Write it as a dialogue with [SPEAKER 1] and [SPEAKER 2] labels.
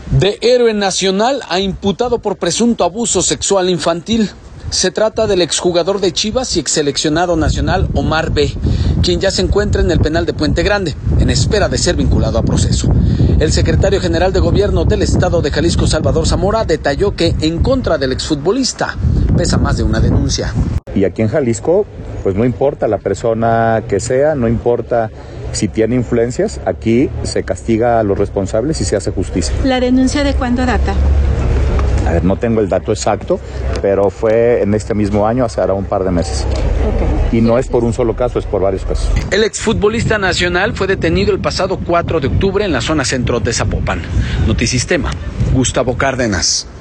[SPEAKER 1] De héroe nacional a imputado por presunto abuso sexual infantil. Se trata del exjugador de Chivas y exseleccionado nacional Omar B., quien ya se encuentra en el penal de Puente Grande, en espera de ser vinculado a proceso. El secretario general de Gobierno del Estado de Jalisco, Salvador Zamora, detalló que en contra del exfutbolista pesa más de una denuncia.
[SPEAKER 2] Y aquí en Jalisco, pues no importa la persona que sea, no importa si tiene influencias, aquí se castiga a los responsables y se hace justicia.
[SPEAKER 3] ¿La denuncia de cuándo data?
[SPEAKER 2] A ver, no tengo el dato exacto, pero fue en este mismo año, hace ahora un par de meses. Okay. Y no es por un solo caso, es por varios casos.
[SPEAKER 1] El exfutbolista nacional fue detenido el pasado 4 de octubre en la zona centro de Zapopan. Notisistema, Gustavo Cárdenas.